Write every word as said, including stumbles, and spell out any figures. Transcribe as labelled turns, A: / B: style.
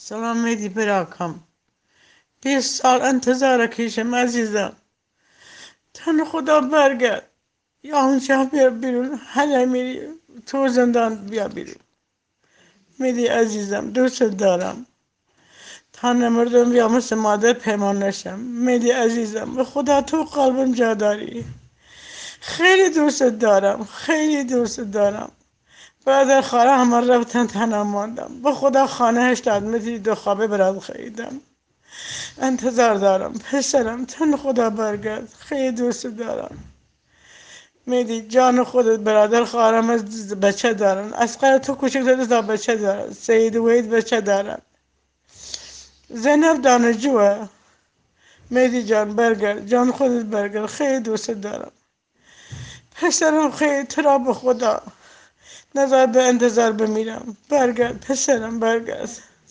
A: سلام مهدی براکم. بیست سال انتظار کشم عزیزم. تن خدا برگرد. یا اونجا بیا بیرون، حالا میری تو زندان بیا بیرون. مهدی عزیزم دوست دارم. تا نمردم بیا مثل مادر پیمان نشم. مهدی عزیزم به خدا تو قلبم جا داری. خیلی دوست دارم، خیلی دوست دارم. برادر خواهر همه رفتن، تنها ماندم. به خدا خانه هشتاد متری دو خوابه برات خریدم. انتظار دارم پسرم، تن خدا برگرد. خیلی دوست دارم. میدی جان خودت. برادر خواهرم از بچه دارن. اسقر تو کوچکتر تا بچه دارن. سید وحید بچه دارن. زینب دانشجوه. میدی جان برگرد، جان خودت برگرد. خیلی دوست دارم پسرم. خیلی ترا به خدا نظر به انتظار بمیرم. برگرد پسرم، برگرد.